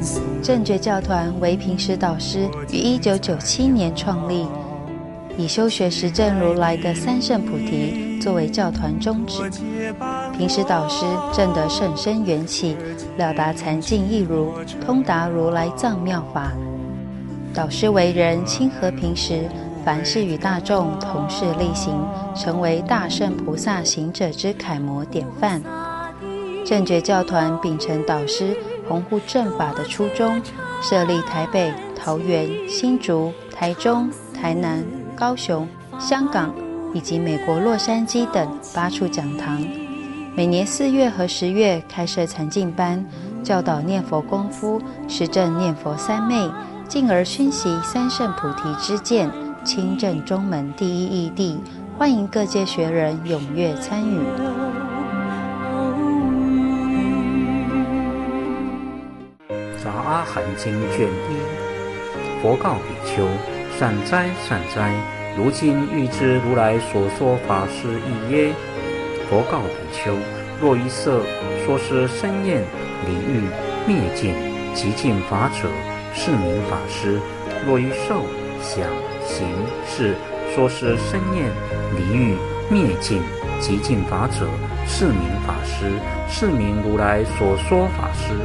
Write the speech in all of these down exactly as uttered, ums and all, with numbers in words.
正觉教团为平时导师于一九九七年创立，以修学实证如来的三圣菩提作为教团宗旨。平时导师证得甚深缘起，了达禅境义如，通达如来藏妙法。导师为人亲和平时，凡事与大众同事力行，成为大圣菩萨行者之楷模典范。正觉教团秉承导师弘护正法的初衷，设立台北、桃园、新竹、台中、台南、高雄、香港以及美国洛杉矶等八处讲堂，每年四月和十月开设禅净班，教导念佛功夫，实证念佛三昧，进而熏习三圣菩提之见，亲证中门第一义谛，欢迎各界学人踊跃参与。 杂阿含经卷一，佛告比丘：善哉善哉，如今欲知如来所说法是义耶？佛告比丘：若一色说是身厌离欲灭尽极尽法者，是名法师；若一受想行识说是身厌离欲灭尽极尽法者，是名法师，是名如来所说法师。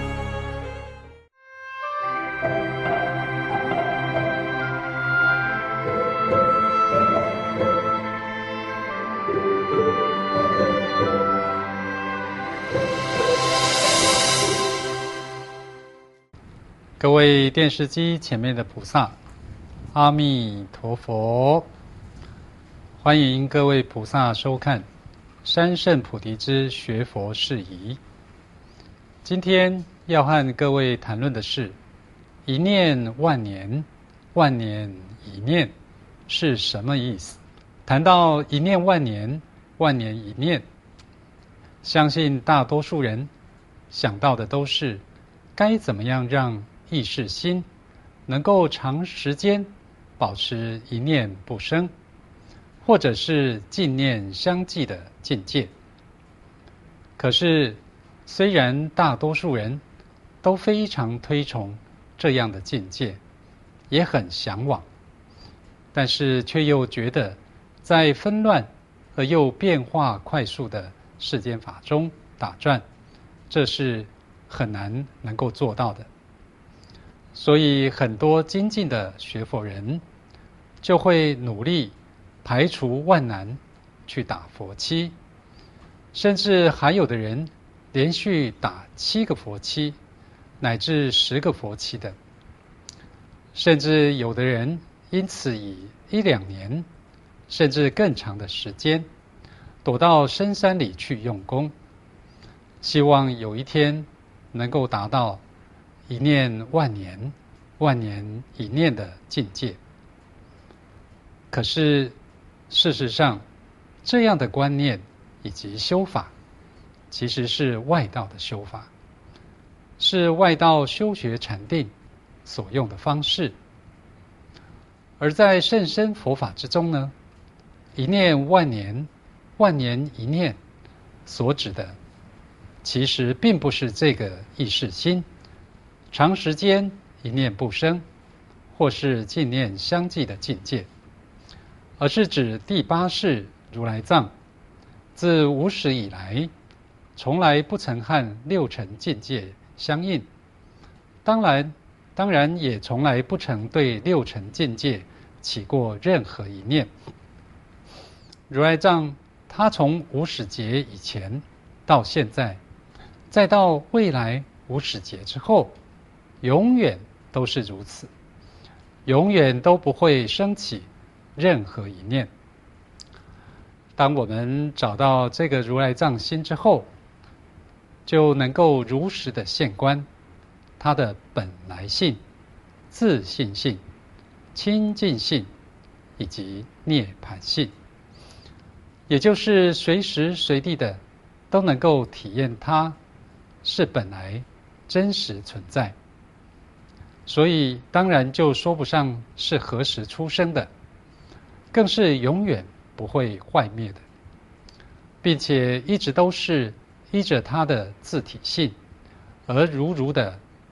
各位电视机前面的菩萨，阿弥陀佛！欢迎各位菩萨收看三圣菩提之学佛事宜。今天要和各位谈论的是一念万年，万年一念是什么意思？谈到一念万年，万年一念，相信大多数人想到的都是该怎么样让意识心能够长时间保持一念不生，或者是净念相继的境界。可是虽然大多数人都非常推崇这样的境界，也很向往，但是却又觉得在纷乱而又变化快速的世间法中打转，这是很难能够做到的。所以很多精进的学佛人就会努力排除万难去打佛七，甚至还有的人连续打七个佛七乃至十个佛七的，甚至有的人因此以一两年甚至更长的时间躲到深山里去用功，希望有一天能够达到一念万年，万年一念的境界。可是事实上，这样的观念以及修法其实是外道的修法，是外道修学禅定所用的方式。而在甚深佛法之中呢，一念万年，万年一念所指的其实并不是这个意识心长时间一念不生，或是净念相继的境界，而是指第八世如来藏自无始以来从来不曾和六尘境界相应，当然当然也从来不曾对六尘境界起过任何一念。如来藏他从无始劫以前到现在，再到未来无始劫之后，永远都是如此，永远都不会升起任何一念。当我们找到这个如来藏心之后，就能够如实的现观它的本来性、自性性、清净性以及涅槃性，也就是随时随地的都能够体验它是本来真实存在。所以当然就说不上是何时出生的，更是永远不会坏灭的，并且一直都是依着它的自体性而如如的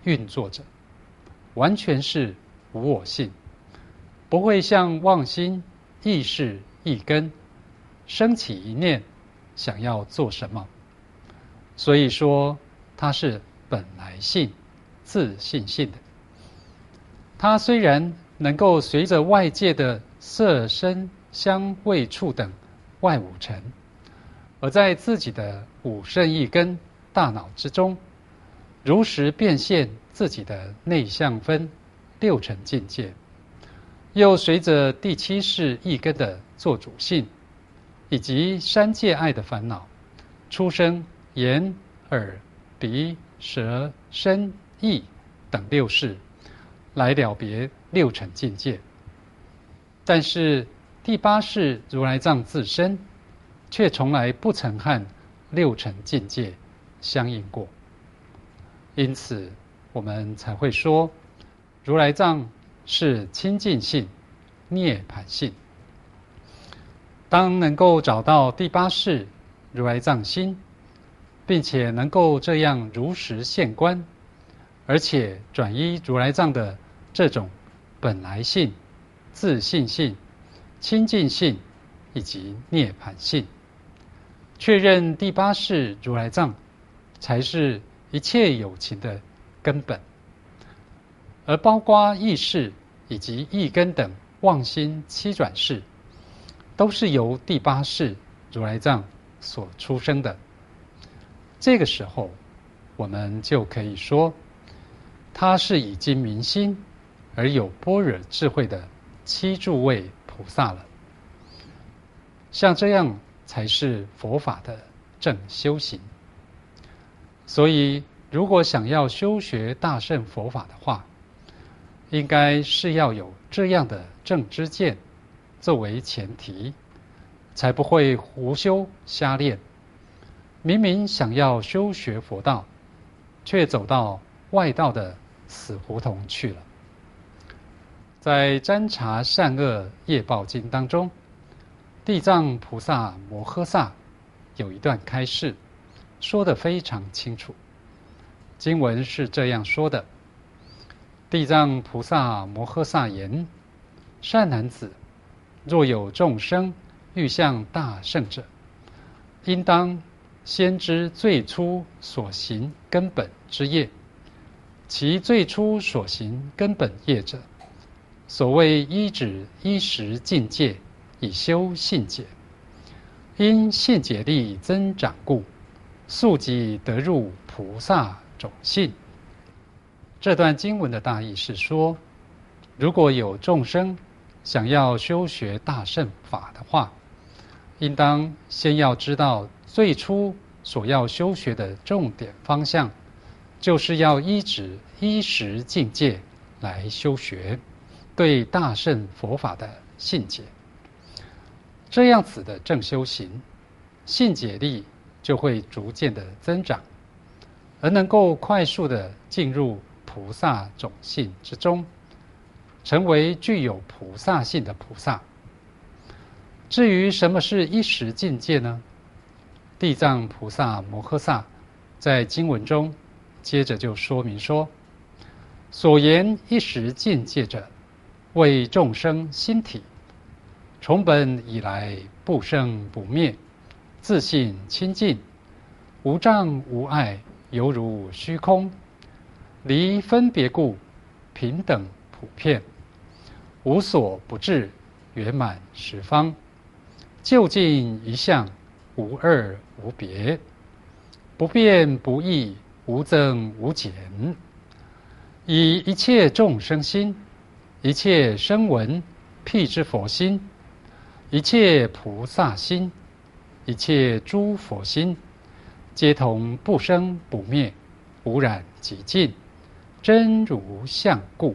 运作着，完全是无我性，不会像妄心、意识、意根升起一念想要做什么。所以说它是本来性、自性性的。它虽然能够随着外界的色声香味触等外五尘，而在自己的五圣意根大脑之中如实变现自己的内相分六尘境界，又随着第七世意根的做主性以及三界爱的烦恼出生眼耳鼻舌身意等六世来了别六尘境界。但是第八世如来藏自身却从来不曾和六尘境界相应过，因此我们才会说如来藏是清净性、涅槃性。当能够找到第八世如来藏心，并且能够这样如实现观，而且转依如来藏的这种本来性、自性性、清净性以及涅槃性，确认第八世如来藏才是一切有情的根本，而包括意识以及意根等妄心七转世，都是由第八世如来藏所出生的。这个时候我们就可以说他是已经明心而有般若智慧的七诸位菩萨了。像这样才是佛法的正修行。所以如果想要修学大乘佛法的话，应该是要有这样的正知见作为前提，才不会胡修瞎练。明明想要修学佛道，却走到外道的死胡同去了。在占察善恶业报经当中，地藏菩萨摩诃萨有一段开示，说得非常清楚。经文是这样说的：地藏菩萨摩诃萨言，善男子，若有众生欲向大圣者，应当先知最初所行根本之业。其最初所行根本业者，所谓依止依时境界，以修信解。因信解力增长故，速即得入菩萨种性。这段经文的大意是说，如果有众生想要修学大乘法的话，应当先要知道最初所要修学的重点方向，就是要依止依时境界来修学对大乘佛法的信解。这样子的正修行，信解力就会逐渐的增长，而能够快速的进入菩萨种性之中，成为具有菩萨性的菩萨。至于什么是依时境界呢？地藏菩萨摩诃萨在经文中接着就说明说，所言依时境界者，为众生心体，从本以来不生不灭，自性清净，无障无碍，犹如虚空，离分别故，平等普遍，无所不至，圆满十方，究竟一相，无二无别，不变不异，无增无减，以一切众生心，一切声闻辟支佛心，一切菩萨心，一切诸佛心，皆同不生不灭，无染极尽，真如相故。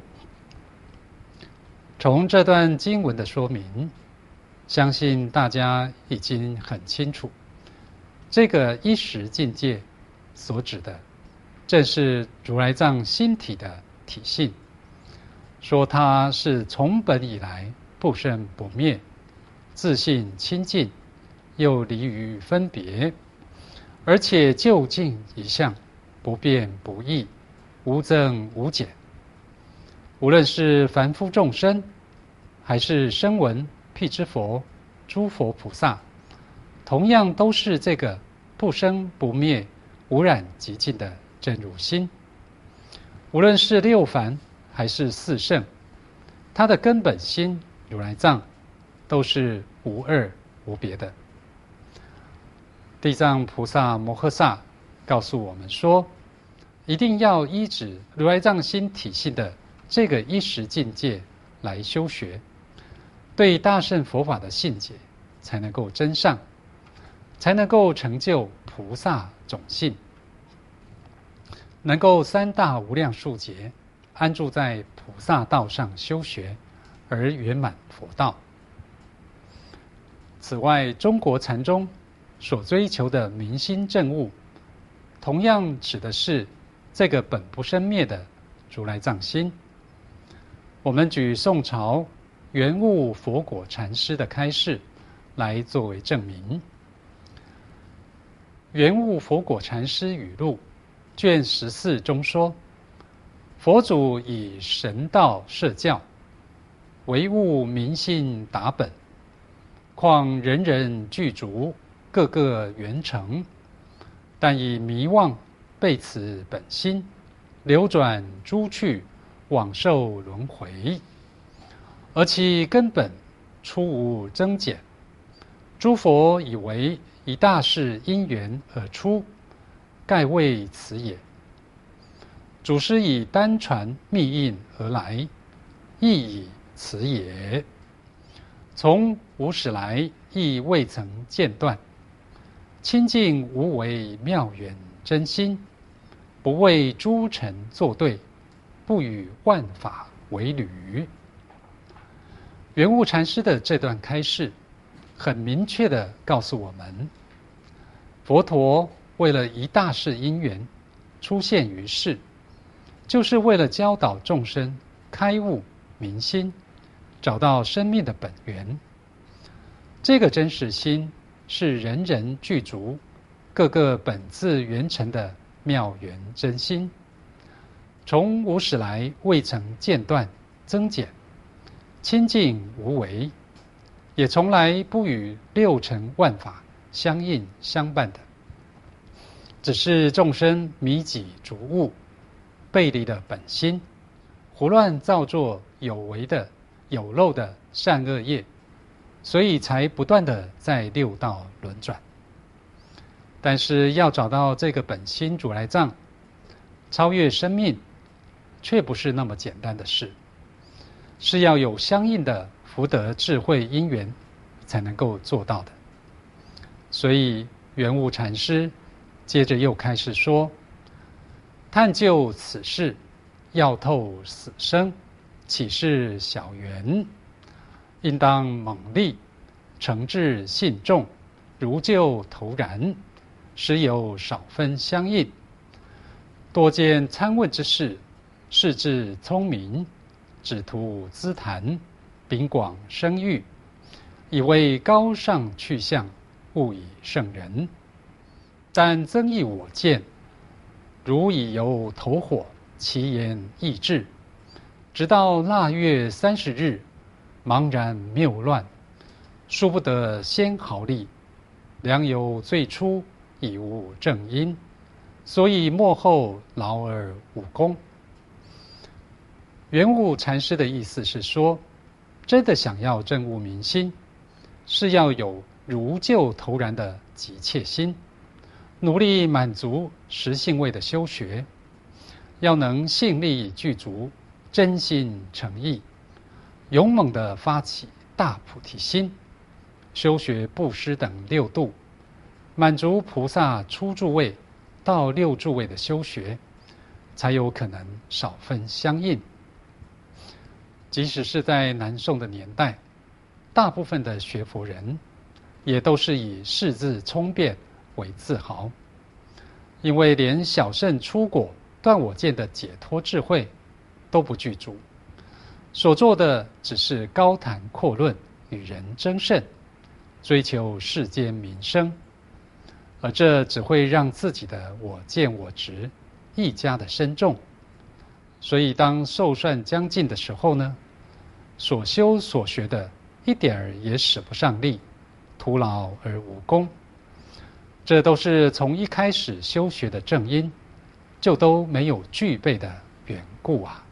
从这段经文的说明，相信大家已经很清楚，这个依时境界所指的，正是如来藏心体的体性，说它是从本以来不生不灭，自性清净，又离于分别，而且究竟一相，不变不异， 无增无减。无论是凡夫众生，还是声闻、辟支佛、诸佛菩萨，同样都是这个不生不灭、无染极尽的真如心。无论是六凡还是四圣，它的根本心如来藏都是无二无别的。地藏菩萨摩诃萨告诉我们说，一定要依止如来藏心体系的这个一时境界来修学，对大乘佛法的信解才能够真上，才能够成就菩萨种性，能够三大无量数劫安住在菩萨道上修学，而圆满佛道。此外，中国禅宗所追求的明心证悟，同样指的是这个本不生灭的如来藏心。我们举宋朝圆悟佛果禅师的开示来作为证明。圆悟佛果禅师语录卷十四中说，佛祖以神道摄教，唯悟明心达本，况人人具足，个个圆成，但以迷妄背此本心，流转诸趣，往受轮回，而其根本出无增减。诸佛以为一大事因缘而出，盖谓此也。祖师以单传密印而来，亦以此也。从无始来，亦未曾间断。清净无为妙缘真心，不为诸尘作对，不与万法为侣。圆悟禅师的这段开示，很明确地告诉我们，佛陀为了一大事因缘出现于世，就是为了教导众生开悟明心，找到生命的本源。这个真实心是人人具足，各个本自圆成的妙缘真心，从无始来未曾间断增减，清净无为，也从来不与六尘万法相应相伴的。只是众生迷己逐物，背离了本心，胡乱造作有为的有漏的善恶业，所以才不断的在六道轮转。但是要找到这个本心如来藏，超越生命，却不是那么简单的事，是要有相应的福德智慧因缘才能够做到的。所以圆悟禅师接着又开始说，探究此事，要透死生，岂是小缘？应当猛力，诚挚信众，如救投然，时有少分相应。多见参问之事，视智聪明，只图资谈，秉广声誉，以为高尚去向，勿以圣人。但增益我见，如以油投火，其言易至，直到腊月三十日，茫然谬乱，殊不得先毫力，良有最初，已无正因，所以末后劳而无功。圆悟禅师的意思是说，真的想要证悟明心，是要有如救投然的急切心，努力满足实性位的修学，要能信力具足，真心诚意，勇猛地发起大菩提心，修学布施等六度，满足菩萨初住位到六住位的修学，才有可能少分相应。即使是在南宋的年代，大部分的学佛人也都是以识字聪辩为自豪，因为连小圣出果断我见的解脱智慧都不具足，所做的只是高谈阔论，与人争胜，追求世间名声，而这只会让自己的我见我执愈加的深重， 所以当寿算将近的时候呢，所修所学的一点儿也使不上力，徒劳而无功。这都是从一开始修学的正因，就都没有具备的缘故啊。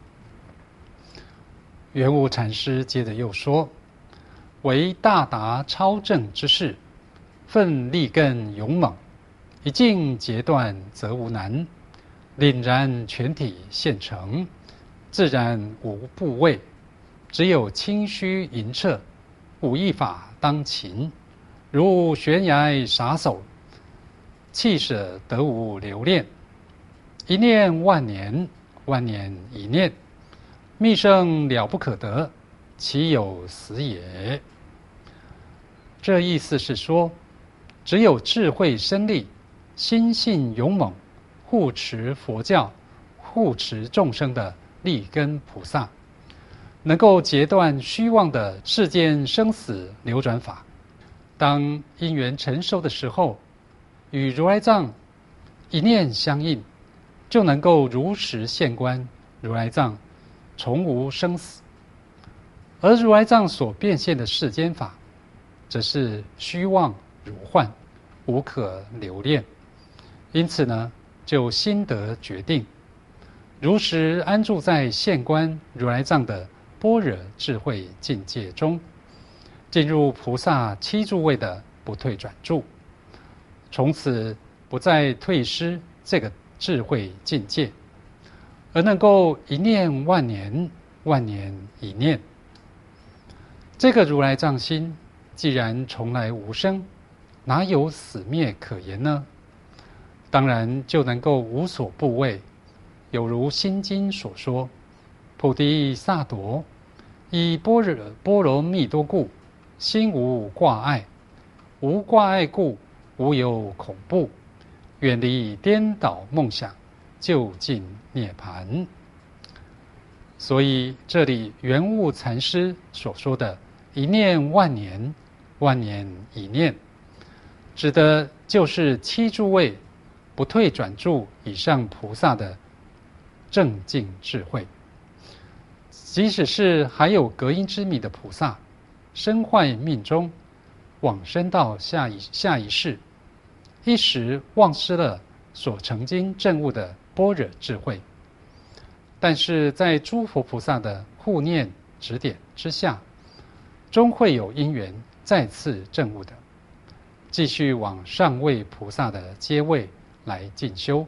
圆悟禅师接着又说：为大达超正之事，奋力更勇猛，一劲截断则无难，凛然全体现成，自然无部位，只有清虚盈彻，武艺法当勤，如悬崖撒手，气舍得无留恋，一念万年，万年一念，密生了不可得，岂有死也？这意思是说，只有智慧深利，心性勇猛，护持佛教，护持众生的立根菩萨，能够截断虚妄的世间生死流转法。当因缘成熟的时候，与如来藏一念相应，就能够如实现观如来藏从无生死。而如来藏所变现的世间法，则是虚妄如幻，无可留恋。因此呢，就心得决定，如实安住在现观如来藏的般若智慧境界中，进入菩萨七诸位的不退转住，从此不再退失这个智慧境界，而能够一念万年，万年一念。这个如来藏心既然从来无生，哪有死灭可言呢？当然就能够无所怖畏，有如心经所说：菩提萨埵，以般若波罗蜜多故，心无挂碍，无挂碍故，无有恐怖，远离颠倒梦想，就近涅槃。所以这里圆悟禅师所说的一念万年，万年一念，指的就是七诸位不退转住以上菩萨的正境智慧。即使是还有隔音之谜的菩萨，身坏命中，往生到下一下一世，一时忘失了所曾经证悟的般若智慧，但是在诸佛菩萨的护念指点之下，终会有因缘再次证悟的，继续往上位菩萨的阶位来进修。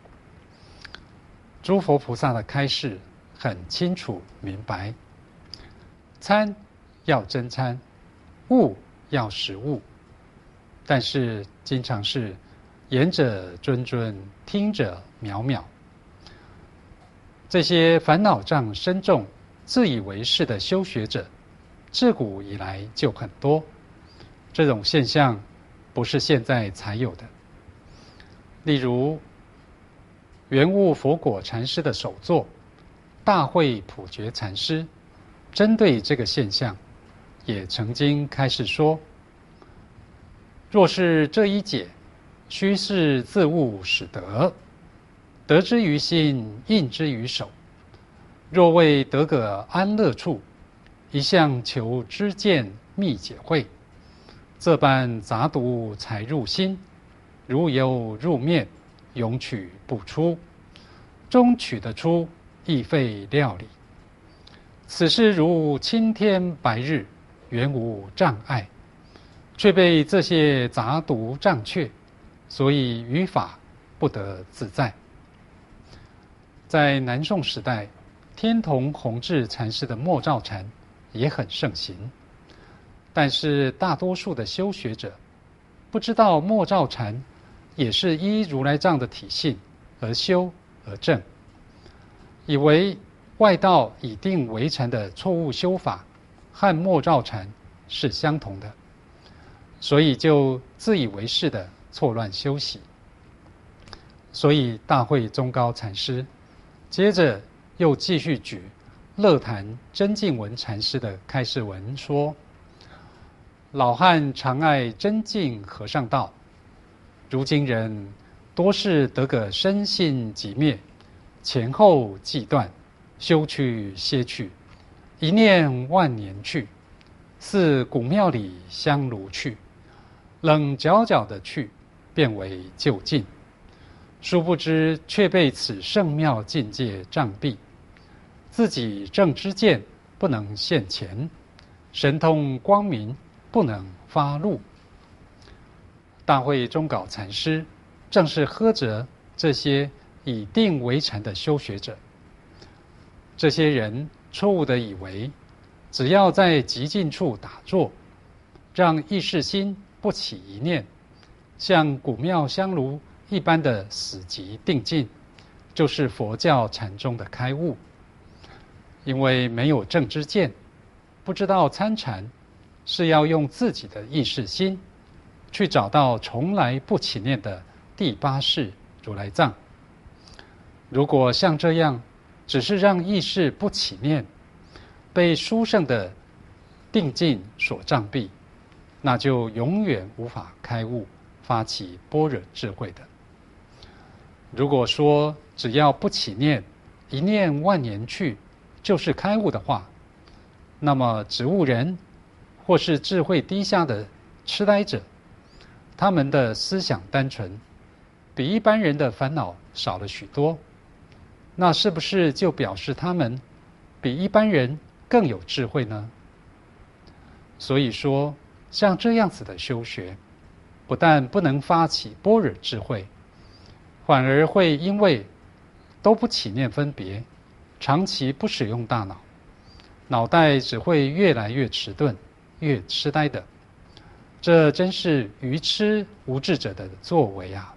诸佛菩萨的开示很清楚明白，参要真参，悟要实悟，但是经常是言者谆谆，听者渺渺。这些烦恼障深重、自以为是的修学者，自古以来就很多。这种现象不是现在才有的。例如圆悟佛果禅师的首作大慧普觉禅师，针对这个现象，也曾经开始说：若是这一解，须是自悟始得，得之于心，应之于手。若未得个安乐处，一向求知见密解慧，这般杂毒才入心，如油入面，永取不出，终取得出，亦费料理。此事如青天白日，原无障碍，却被这些杂毒障却，所以于法不得自在。在南宋时代，天童弘治禅师的默照禅也很盛行，但是大多数的修学者不知道默照禅也是依如来藏的体性而修而证，以为外道以定为禅的错误修法和默照禅是相同的，所以就自以为是的错乱修习。所以大慧宗高禅师接着又继续举乐坛真净文禅师的开示文说：老汉常爱真净和尚道，如今人多是得个身心即灭，前后既断， 修去歇去，一念万年去，似古庙里香炉去，冷皎皎的去，变为就近。殊不知却被此圣妙境界障蔽，自己正知见不能现前，神通光明不能发露。大会中稿禅师正是呵责这些以定为禅的修学者。这些人错误地以为，只要在极静处打坐，让意识心不起一念，像古庙香炉一般的死寂定静，就是佛教禅宗的开悟。因为没有正知见，不知道参禅是要用自己的意识心去找到从来不起念的第八世如来藏。如果像这样只是让意识不起念，被殊胜的定境所障蔽，那就永远无法开悟，发起般若智慧的。如果说只要不起念，一念万年去，就是开悟的话，那么植物人或是智慧低下的痴呆者，他们的思想单纯，比一般人的烦恼少了许多，那是不是就表示他们比一般人更有智慧呢？所以说，像这样子的修学，不但不能发起般若智慧，反而会因为都不起念分别，长期不使用大脑，脑袋只会越来越迟钝，越痴呆的。这真是愚痴无智者的作为啊！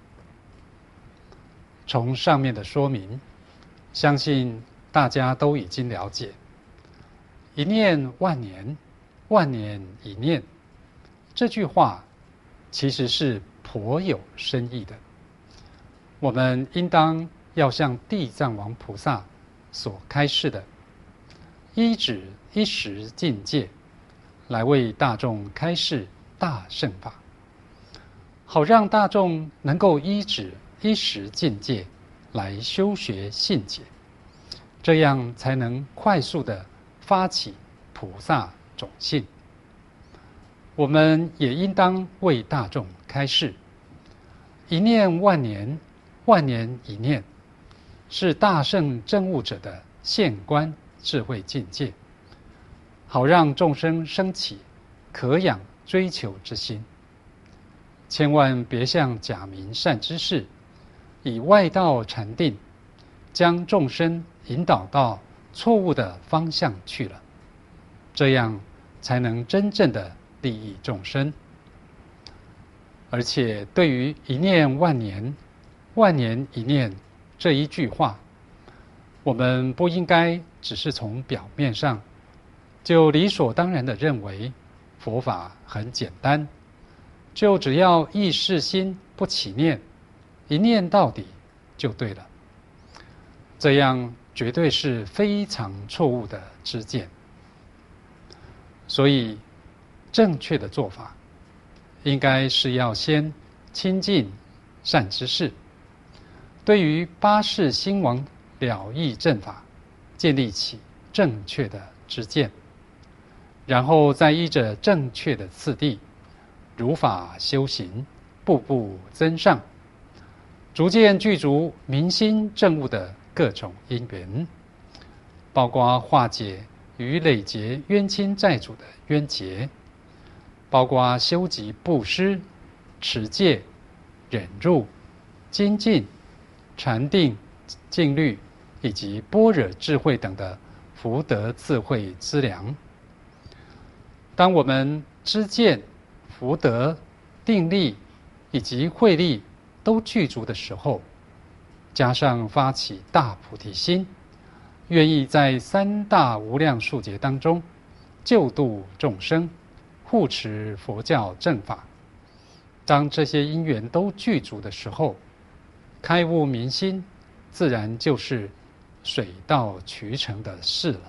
从上面的说明，相信大家都已经了解，一念万年，万年一念，这句话其实是颇有深意的。我们应当要像地藏王菩萨所开示的，依止一时境界，来为大众开示大乘法，好让大众能够依止一时境界来修学信解，这样才能快速地发起菩萨种性。我们也应当为大众开示，一念万年，万年一念，是大圣证悟者的现观智慧境界，好让众生生起可养追求之心。千万别像假名善知识，以外道禅定将众生引导到错误的方向去了，这样才能真正的利益众生。而且对于一念万年，万年一念这一句话，我们不应该只是从表面上就理所当然地认为佛法很简单，就只要意识心不起念，一念到底就对了。这样绝对是非常错误的知见。所以正确的做法应该是要先亲近善知识，对于八世兴亡了义正法建立起正确的知见，然后再依着正确的次第如法修行，步步增上，逐渐具足明心正悟的各种因缘，包括化解与累劫冤亲债主的冤结，包括修集布施、持戒、忍辱、精进、禅定、静虑以及般若智慧等的福德智慧资粮。当我们知见、福德、定力以及慧力都具足的时候，加上发起大菩提心，愿意在三大无量数劫当中救度众生，护持佛教正法。当这些因缘都具足的时候，开悟明心自然就是水到渠成的事了。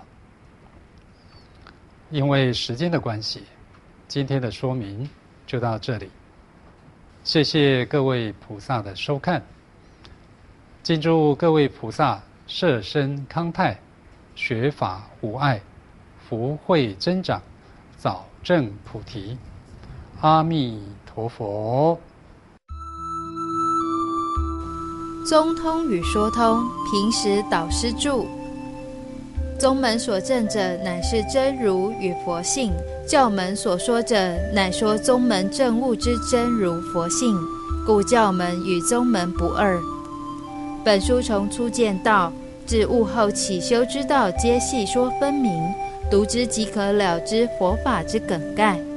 因为时间的关系，今天的说明就到这里。谢谢各位菩萨的收看，敬祝各位菩萨摄身康泰， 学法无碍，福慧增长，早证菩提。阿弥陀佛。 宗通与说通，平时导师著。宗门所证者，乃是真如与佛性；教门所说者，乃说宗门证悟之真如佛性。故教门与宗门不二。本书从初见道至悟后起修之道，皆细说分明，读之即可了知佛法之梗概。